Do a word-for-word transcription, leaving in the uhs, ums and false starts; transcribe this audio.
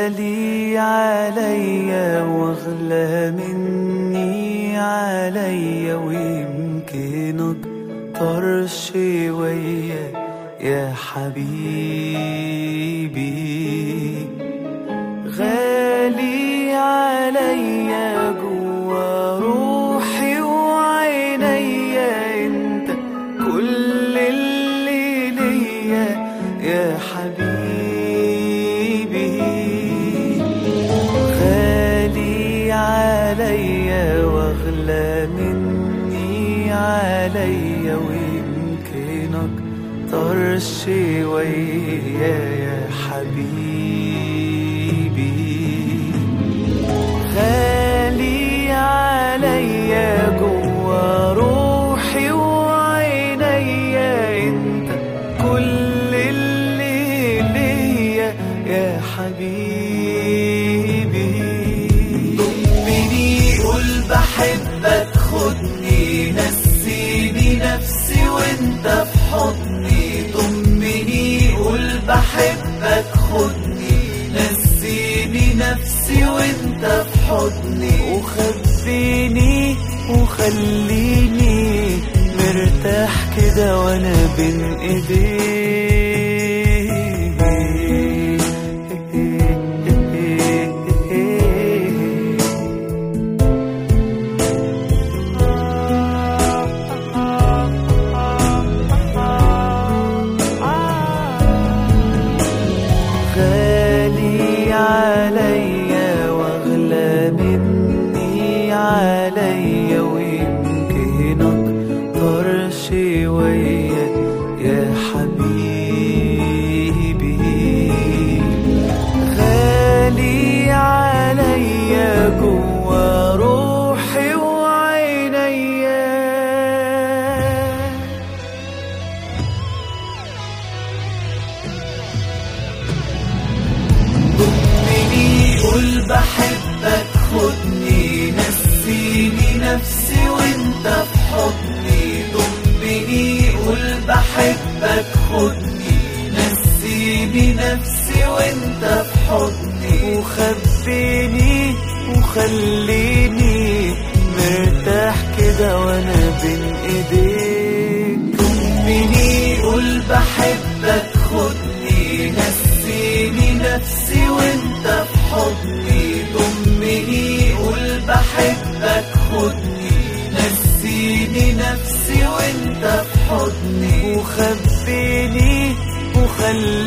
غالي عليا واغلى مني عليا، ويمكن اكتر شوية يا حبيبي. غالي عليا جوا روحي وعينيا، انت كل اللي ليا يا حبيبي. غالي عليا واغلى مني عليا، ويمكن اكتر شوية يا حبيبي. غالي عليا جوا روحي وعينيا، انت كل اللي ليا يا حبيبي. طمني قول بحبك، خدني نسيني نفسي وانت في حضني. طمني قول بحبك، خدني نسيني نفسي وانت في حضني. وخبيني وخليني مرتاح كده وانا بين ايديك. غالي عليا واغلى مني عليا، ويمكن اكتر شوية يا حبيبي. غالي عليا جوا روحي وعينيا. طمني قول بحبك، خدني نسيني نفسي وانت في حضني. طمني قول بحبك، خدني نسيني نفسي وانت في حضني. وخبيني وخليني مرتاح كده وانا بين ايديك. طمني قول بحبك، خدني نسيني نفسي وانت في حضني. طمني قول بحبك، خدني نسيني نفسي وانت في حضني. وخبيني وخليني